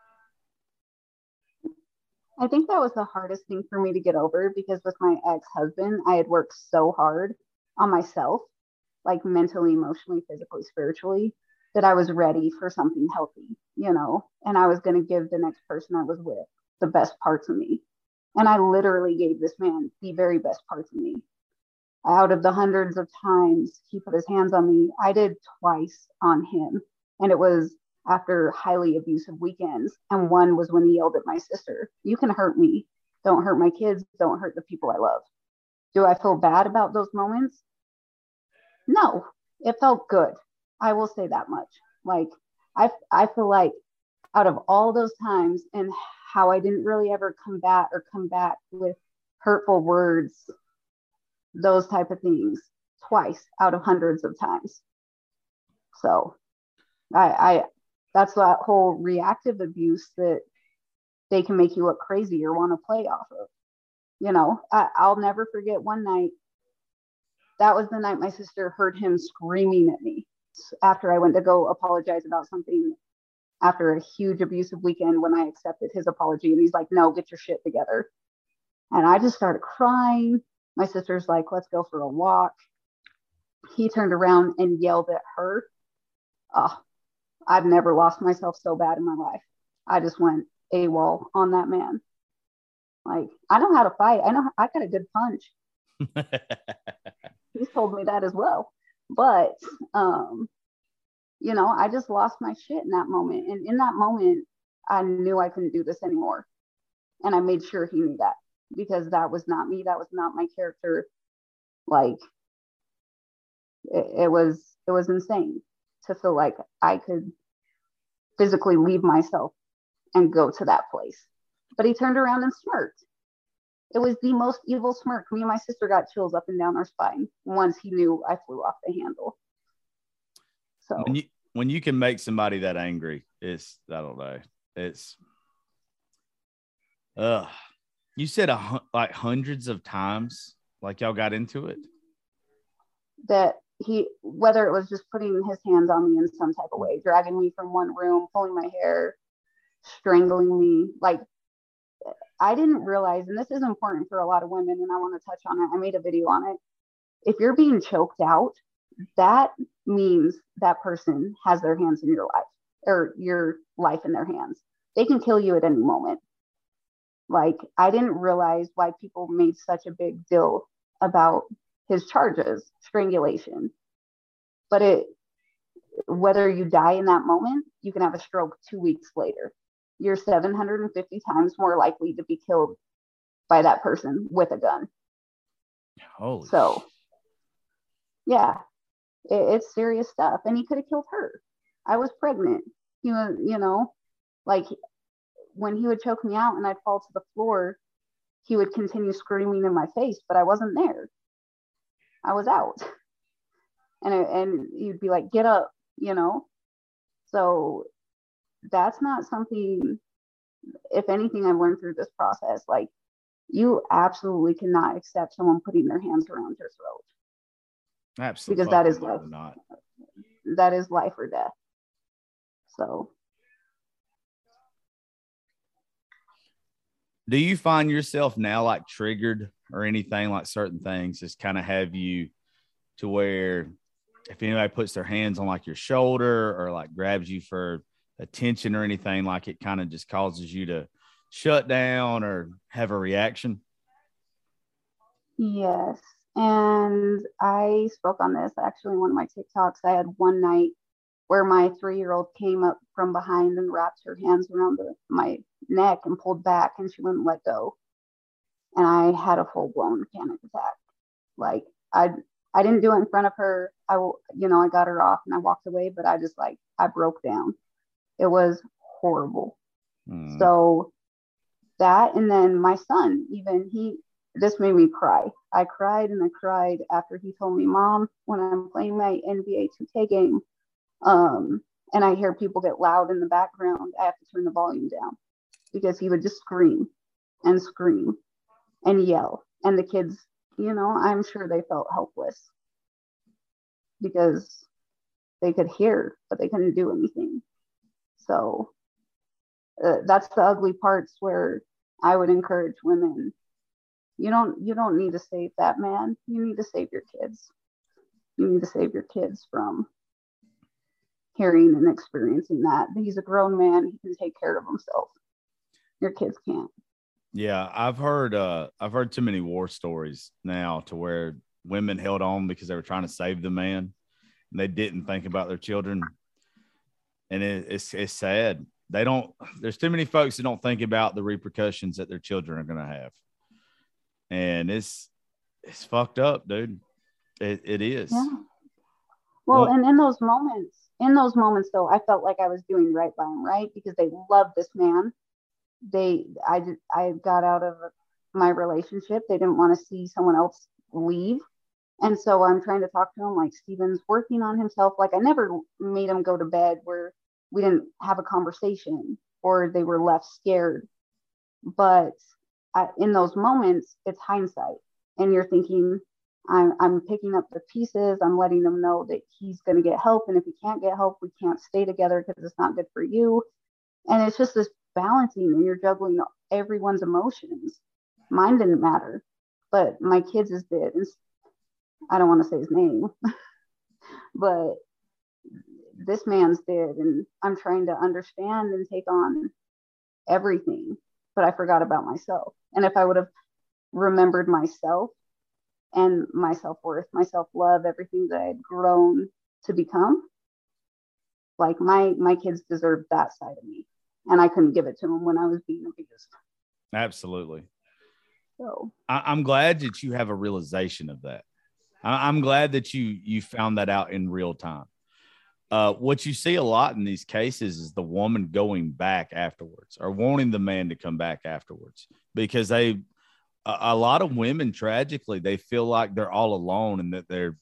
I think that was the hardest thing for me to get over, because with my ex-husband, I had worked so hard on myself, like mentally, emotionally, physically, spiritually, that I was ready for something healthy, you know, and I was going to give the next person I was with the best parts of me. And I literally gave this man the very best parts of me. Out of the hundreds of times he put his hands on me, I did twice on him. And it was after highly abusive weekends. And one was when he yelled at my sister, "You can hurt me. Don't hurt my kids. Don't hurt the people I love." Do I feel bad about those moments? No, it felt good. I will say that much. Like, I, I feel like out of all those times and how I didn't really ever combat or come back with hurtful words, those type of things, twice out of hundreds of times. So I, I that's that whole reactive abuse that they can make you look crazy or want to play off of. You know, I, I'll never forget one night. That was the night my sister heard him screaming at me after I went to go apologize about something after a huge abusive weekend when I accepted his apology. And he's like, no, get your shit together. And I just started crying. My sister's like, let's go for a walk. He turned around and yelled at her. Oh, I've never lost myself so bad in my life. I just went AWOL on that man. Like, I know how to fight. I know I got a good punch. He's told me that as well. But, um, you know, I just lost my shit in that moment. And in that moment, I knew I couldn't do this anymore. And I made sure he knew that, because that was not me. That was not my character. Like, it, it was, it was insane to feel like I could physically leave myself and go to that place. But he turned around and smirked. It was the most evil smirk. Me and my sister got chills up and down our spine once he knew I flew off the handle. So when you when you can make somebody that angry, it's, I don't know, it's uh you said a like hundreds of times, like y'all got into it. That he, whether it was just putting his hands on me in some type of way, dragging me from one room, pulling my hair, strangling me, like, I didn't realize, and this is important for a lot of women, and I want to touch on it. I made a video on it. If you're being choked out, that means that person has their hands in your life, or your life in their hands. They can kill you at any moment. Like, I didn't realize why people made such a big deal about his charges, strangulation. But it, whether you die in that moment, you can have a stroke two weeks later. You're seven hundred fifty times more likely to be killed by that person with a gun. Holy so, yeah, it, it's serious stuff. And he could have killed her. I was pregnant. He was, you know, like, when he would choke me out and I'd fall to the floor, he would continue screaming in my face, but I wasn't there. I was out. And, and he'd be like, get up, you know? So that's not something, if anything, I've learned through this process. Like, you absolutely cannot accept someone putting their hands around your throat. Absolutely. Because that is life. Not. That is life or death. So. Do you find yourself now like triggered or anything, like certain things just kind of have you to where if anybody puts their hands on like your shoulder or like grabs you for attention or anything, like it kind of just causes you to shut down or have a reaction? Yes. And I spoke on this actually in one of my TikToks. I had one night where my three-year-old came up from behind and wrapped her hands around the, my neck and pulled back, and she wouldn't let go. And I had a full-blown panic attack. Like, I I didn't do it in front of her. I, you know, I got her off and I walked away, but I just like, I broke down. It was horrible. Mm. So that, and then my son, even he, this made me cry. I cried and I cried after he told me, Mom, when I'm playing my N B A two K game, um, and I hear people get loud in the background, I have to turn the volume down, because he would just scream and scream and yell. And the kids, you know, I'm sure they felt helpless because they could hear, but they couldn't do anything. So uh, that's the ugly parts where I would encourage women. You don't, you don't need to save that man. You need to save your kids. You need to save your kids from hearing and experiencing that. He's a grown man. He can take care of himself. Your kids can't. Yeah, I've heard uh, I've heard too many war stories now to where women held on because they were trying to save the man, and they didn't think about their children. And it, it's it's sad. They don't. There's too many folks that don't think about the repercussions that their children are going to have, and it's it's fucked up, dude. It it is. Yeah. Well, and in those moments, in those moments, though, I felt like I was doing right by him, right? Because they loved this man. They, I, I got out of my relationship. They didn't want to see someone else leave. And so I'm trying to talk to him like Steven's working on himself. Like I never made him go to bed where we didn't have a conversation or they were left scared. But I, in those moments, it's hindsight. And you're thinking, I'm, I'm picking up the pieces. I'm letting them know that he's going to get help. And if he can't get help, we can't stay together because it's not good for you. And it's just this balancing and you're juggling everyone's emotions. Mine didn't matter, but my kids' is did. And I don't want to say his name, but this man's did. And I'm trying to understand and take on everything, but I forgot about myself. And if I would have remembered myself and my self-worth, my self-love, everything that I had grown to become, like my, my kids deserved that side of me. And I couldn't give it to them when I was being abused. Absolutely. So I, I'm glad that you have a realization of that. I, I'm glad that you, you found that out in real time. Uh, what you see a lot in these cases is the woman going back afterwards or wanting the man to come back afterwards because they, a, a lot of women, tragically, they feel like they're all alone and that their,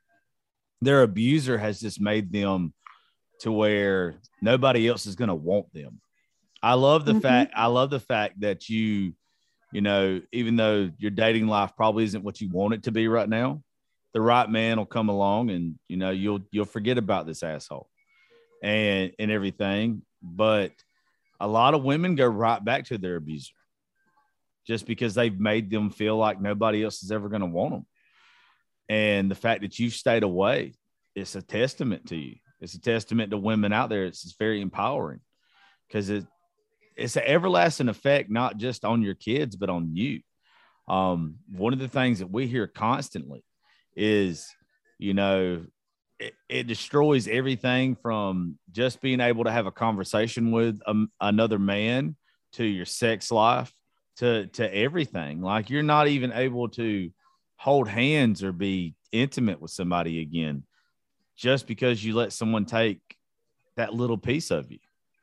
their abuser has just made them to where nobody else is going to want them. I love the mm-hmm. fact, I love the fact that you, you know, even though your dating life probably isn't what you want it to be right now, the right man will come along and, you know, you'll, you'll forget about this asshole and, and everything. But a lot of women go right back to their abuser just because they've made them feel like nobody else is ever going to want them. And the fact that you've stayed away, it's a testament to you. It's a testament to women out there. It's, it's very empowering because it, it's an everlasting effect, not just on your kids, but on you. Um, one of the things that we hear constantly is, you know, it, it destroys everything from just being able to have a conversation with a, another man to your sex life to, to everything. Like you're not even able to hold hands or be intimate with somebody again just because you let someone take that little piece of you.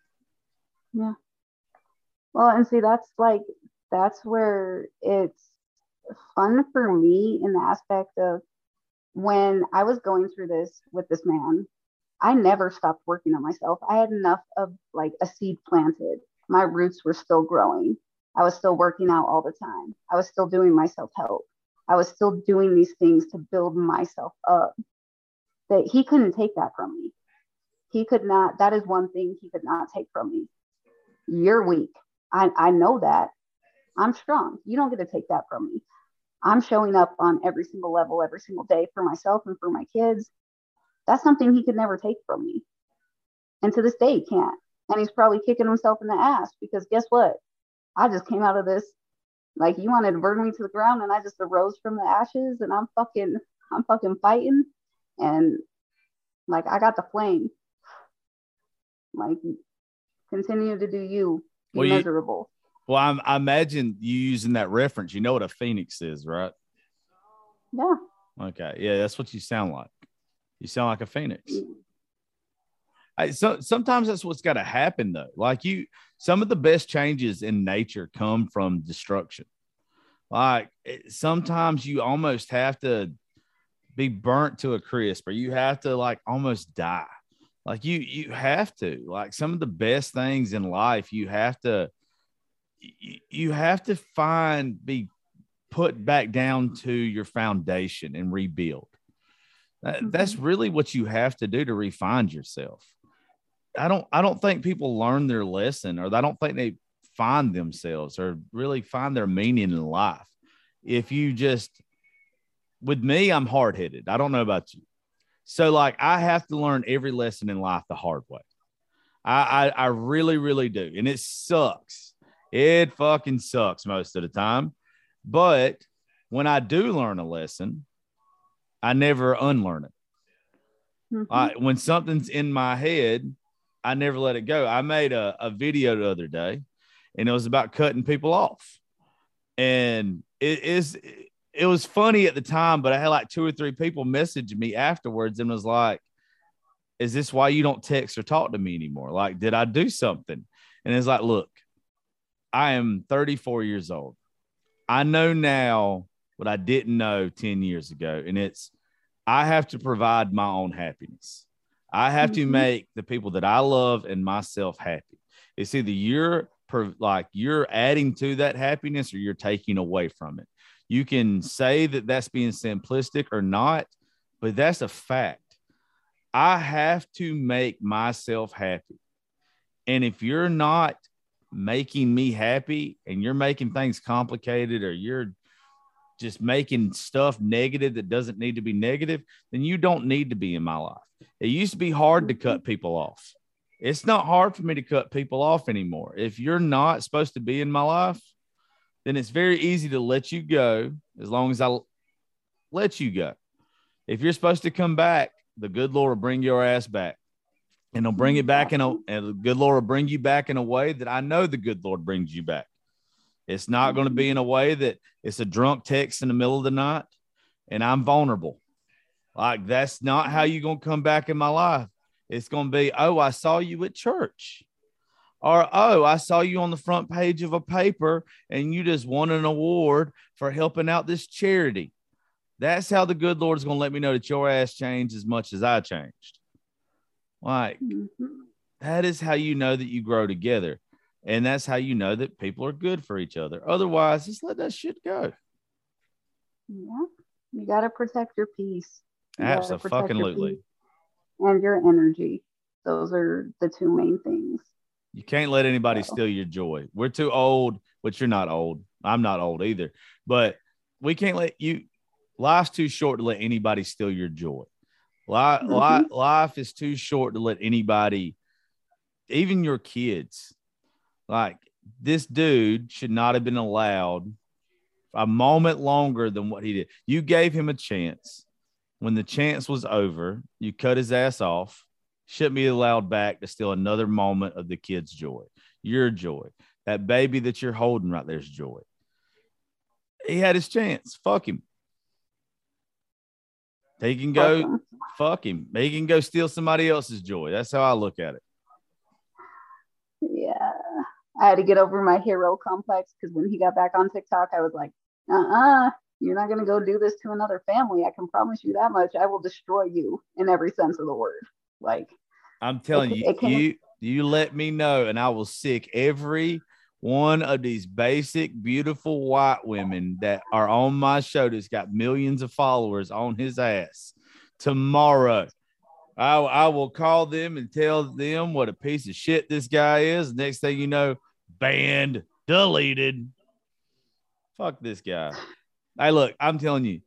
Yeah. Well, and see, that's like, that's where it's fun for me in the aspect of when I was going through this with this man, I never stopped working on myself. I had enough of like a seed planted. My roots were still growing. I was still working out all the time. I was still doing my self-help. I was still doing these things to build myself up. That he couldn't take that from me. He could not, that is one thing he could not take from me. You're weak. I, I know that. I'm strong. You don't get to take that from me. I'm showing up on every single level, every single day for myself and for my kids. That's something he could never take from me. And to this day, he can't. And he's probably kicking himself in the ass because guess what? I just came out of this, like you wanted to burn me to the ground and I just arose from the ashes and I'm fucking, I'm fucking fighting. And like, I got the flame. Like, continue to do you. Be well, miserable. You, well, I'm, I imagine you using that reference. You know what a phoenix is, right? Yeah. Okay. Yeah, that's what you sound like. You sound like a phoenix. I, so sometimes that's what's got to happen, though. Like you, some of the best changes in nature come from destruction. Like it, sometimes you almost have to be burnt to a crisp, or you have to like almost die. Like you, you have to. Like some of the best things in life, you have to, you, you have to find, be put back down to your foundation and rebuild. That, that's really what you have to do to refine yourself. I don't, I don't think people learn their lesson, or I don't think they find themselves or really find their meaning in life. If you just, with me, I'm hard-headed. I don't know about you. So like, I have to learn every lesson in life the hard way. I, I, I really, really do. And it sucks. It fucking sucks most of the time. But when I do learn a lesson, I never unlearn it. Mm-hmm. I, when something's in my head, I never let it go. I made a, a video the other day, and it was about cutting people off. And it is, it was funny at the time, but I had like two or three people message me afterwards and was like, is this why you don't text or talk to me anymore? Like, did I do something? And it's like, look, I am thirty-four years old. I know now what I didn't know ten years ago. And it's, I have to provide my own happiness. I have mm-hmm. to make the people that I love and myself happy. It's either you're like you're adding to that happiness or you're taking away from it. You can say that that's being simplistic or not, but that's a fact. I have to make myself happy. And if you're not making me happy and you're making things complicated or you're just making stuff negative that doesn't need to be negative, then you don't need to be in my life. It used to be hard to cut people off. It's not hard for me to cut people off anymore. If you're not supposed to be in my life, then it's very easy to let you go as long as I let you go. If you're supposed to come back, the good Lord will bring your ass back. And he'll bring it back in a, and the good Lord will bring you back in a way that I know the good Lord brings you back. It's not going to be in a way that it's a drunk text in the middle of the night and I'm vulnerable. Like, that's not how you're going to come back in my life. It's going to be, oh, I saw you at church. Or, oh, I saw you on the front page of a paper and you just won an award for helping out this charity. That's how the good Lord is going to let me know that your ass changed as much as I changed. Like, mm-hmm. that is how you know that you grow together. And that's how you know that people are good for each other. Otherwise, just let that shit go. Yeah. You got to protect your peace. You Absolutely. And your energy. Those are the two main things. You can't let anybody so. steal your joy. We're too old, but you're not old. I'm not old either. But we can't let you, life's too short to let anybody steal your joy. Life, mm-hmm. life, life is too short to let anybody, even your kids, like this dude should not have been allowed a moment longer than what he did. You gave him a chance. When the chance was over, you cut his ass off. Shouldn't be allowed back to steal another moment of the kid's joy, your joy. That baby that you're holding right there's joy. He had his chance. Fuck him. He can go, fuck him. fuck him. He can go steal somebody else's joy. That's how I look at it. Yeah. I had to get over my hero complex because when he got back on TikTok, I was like, uh-uh, you're not going to go do this to another family. I can promise you that much. I will destroy you in every sense of the word. Like, I'm telling it, you, it you, you let me know and I will sick every one of these basic, beautiful white women that are on my show that's got millions of followers on his ass tomorrow. I, I will call them and tell them what a piece of shit this guy is. Next thing you know, banned, deleted. Fuck this guy. Hey, look, I'm telling you,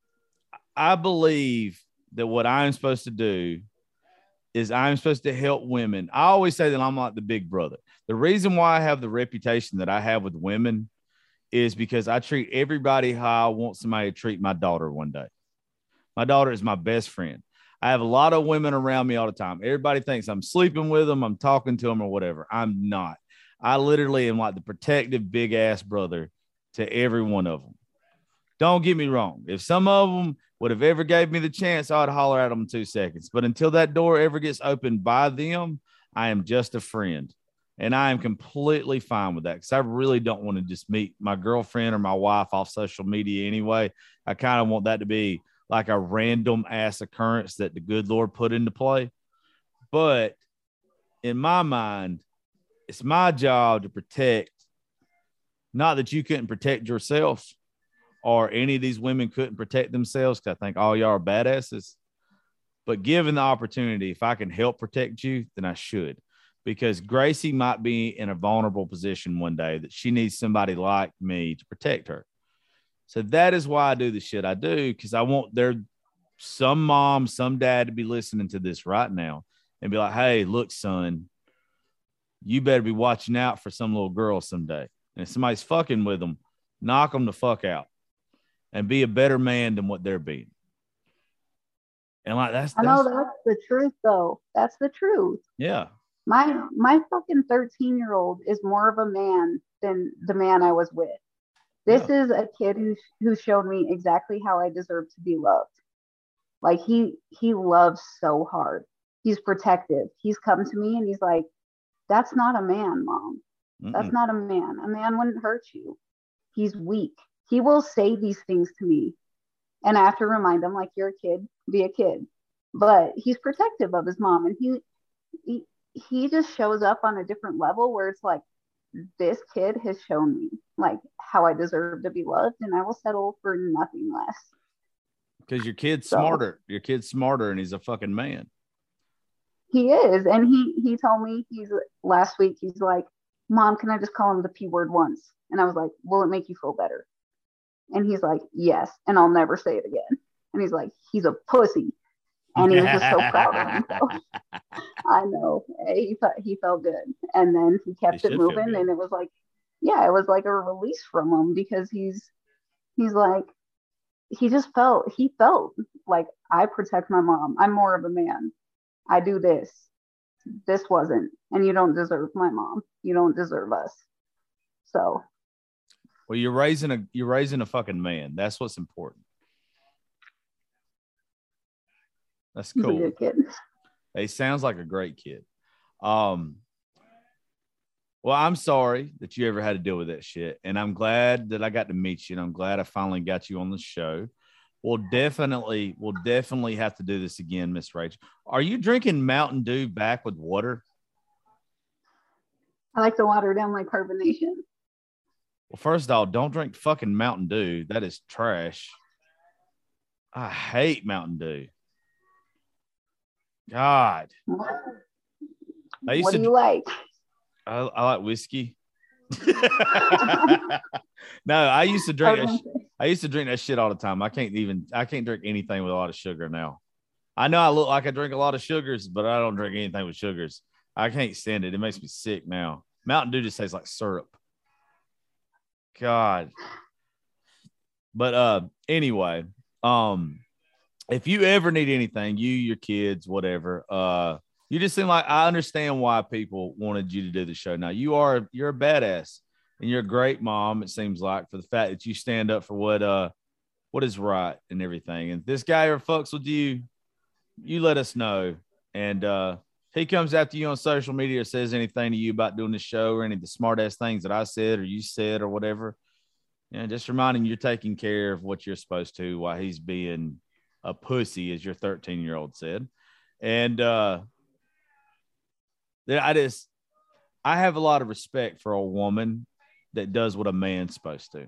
I believe that what I'm supposed to do is I'm supposed to help women. I always say that I'm like the big brother. The reason why I have the reputation that I have with women is because I treat everybody how I want somebody to treat my daughter one day. My daughter is my best friend. I have a lot of women around me all the time. Everybody thinks I'm sleeping with them, I'm talking to them or whatever. I'm not. I literally am like the protective big ass brother to every one of them. Don't get me wrong. If some of them would have ever gave me the chance, I'd holler at them in two seconds. But until that door ever gets opened by them, I am just a friend. And I am completely fine with that because I really don't want to just meet my girlfriend or my wife off social media anyway. I kind of want that to be like a random ass occurrence that the good Lord put into play. But in my mind, it's my job to protect, not that you couldn't protect yourself or any of these women couldn't protect themselves, because I think all y'all are badasses. But given the opportunity, if I can help protect you, then I should. Because Gracie might be in a vulnerable position one day that she needs somebody like me to protect her. So that is why I do the shit I do, because I want there some mom, some dad to be listening to this right now and be like, hey, look, son, you better be watching out for some little girl someday. And if somebody's fucking with them, knock them the fuck out and be a better man than what they're being. And like that's, I know that's, that's the truth, though. That's the truth. Yeah. My my fucking thirteen year old is more of a man than the man I was with. This yeah. is a kid who who showed me exactly how I deserve to be loved. Like he he loves so hard. he's protective. He's come to me and he's like, that's not a man, Mom. That's Mm-mm. not a man. A man wouldn't hurt you. He's weak. He will say these things to me. And I have to remind him, like, you're a kid, be a kid. But he's protective of his mom. And he, he, he just shows up on a different level where it's like, this kid has shown me like how I deserve to be loved, and I will settle for nothing less. Because your kid's So, smarter. Your kid's smarter, and he's a fucking man. he is. And he, he told me he's last week, he's like, Mom, can I just call him the P word once? And I was like, will it make you feel better? And he's like, yes. And I'll never say it again. And he's like, he's a pussy. And he was just so proud of himself. I know. He felt, he felt good. And then he kept He it should feel moving. good. And it was like, yeah, it was like a release from him, because he's, he's like, he just felt, he felt like, I protect my mom. I'm more of a man. I do this. This wasn't. And you don't deserve my mom. You don't deserve us. So. Well, you're raising a you're raising a fucking man. That's what's important. That's He's cool. a good kid. He sounds like a great kid. Um, well, I'm sorry that you ever had to deal with that shit. And I'm glad that I got to meet you. And I'm glad I finally got you on the show. We'll definitely, we'll definitely have to do this again, Miss Rachel. Are you drinking Mountain Dew back with water? I like to water down my carbonation. Well, first of all, don't drink fucking Mountain Dew. That is trash. I hate Mountain Dew. God. I used What to, do you like? I, I like whiskey. No, I used to drink that. Sh- I used to drink that shit all the time. I can't even. I can't drink anything with a lot of sugar now. I know I look like I drink a lot of sugars, but I don't drink anything with sugars. I can't stand it. It makes me sick now. Mountain Dew just tastes like syrup. God. But uh, anyway, um, if you ever need anything, you, your kids, whatever, uh, you just seem like I understand why people wanted you to do the show. Now you are you're a badass and you're a great mom. It seems like, for the fact that you stand up for what uh what is right and everything. And if this guy ever fucks with you, you let us know. And uh, if he comes after you on social media or says anything to you about doing the show or any of the smart ass things that I said or you said or whatever, you know, just reminding you you're taking care of what you're supposed to while he's being a pussy, as your thirteen year old said. And uh, I just, I have a lot of respect for a woman that does what a man's supposed to.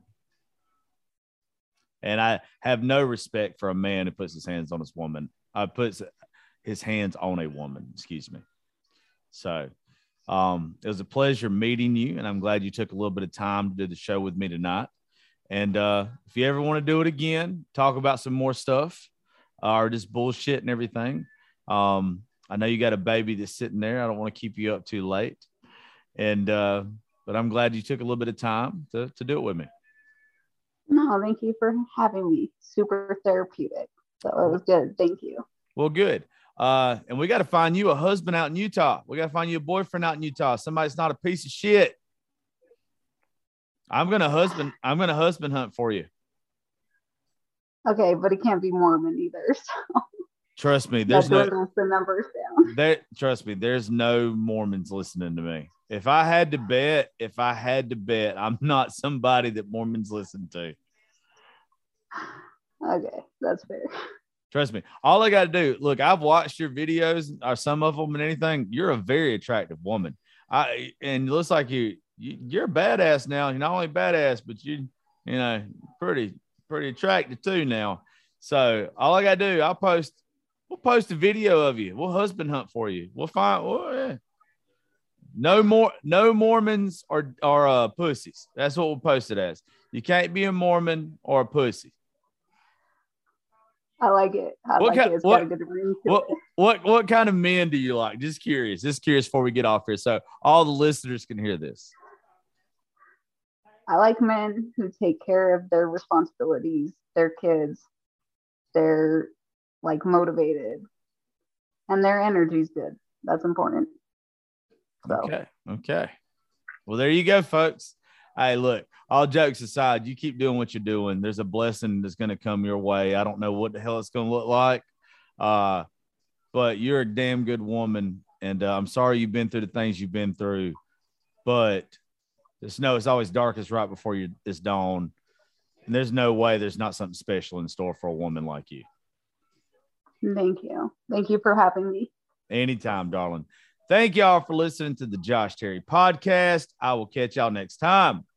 And I have no respect for a man who puts his hands on his woman. I puts his hands on a woman, excuse me. So um, it was a pleasure meeting you, and I'm glad you took a little bit of time to do the show with me tonight. And uh, if you ever want to do it again, talk about some more stuff uh, or just bullshit and everything. Um, I know you got a baby that's sitting there. I don't want to keep you up too late. And, uh, but I'm glad you took a little bit of time to, to do it with me. No, thank you for having me. Super therapeutic. So it was good. Thank you. Well, good. Uh, and we got to find you a husband out in Utah. We got to find you a boyfriend out in Utah. Somebody's not a piece of shit. I'm going to husband, I'm going to husband hunt for you. Okay, but it can't be Mormon either. So Trust me, there's no the numbers down. there. Trust me, there's no Mormons listening to me. If I had to bet, if I had to bet, I'm not somebody that Mormons listen to. Okay, that's fair. Trust me. All I got to do, look, I've watched your videos, or some of them and anything. You're a very attractive woman. I and it looks like you, you you're a badass now. You're not only badass, but you, you know, pretty pretty attractive too now. So all I got to do, I'll post. We'll post a video of you. We'll husband hunt for you. We'll find well, yeah. no more, no Mormons or or uh, pussies. That's what we'll post it as. You can't be a Mormon or a pussy. I like it. I what like kind, it. It's what, got a good ring to what, it. what what kind of men do you like? Just curious. Just curious before we get off here, so all the listeners can hear this. I like men who take care of their responsibilities, their kids. They're like motivated, and their energy's good. That's important. So. Okay. Okay. Well, there you go, folks. Hey, look, all jokes aside, you keep doing what you're doing. There's a blessing that's going to come your way. I don't know what the hell it's going to look like. Uh, but you're a damn good woman. And uh, I'm sorry you've been through the things you've been through, but just know it's always darkest right before you it's dawn. And there's no way there's not something special in store for a woman like you. Thank you. Thank you for having me. Anytime, darling. Thank y'all for listening to the Josh Terry podcast. I will catch y'all next time.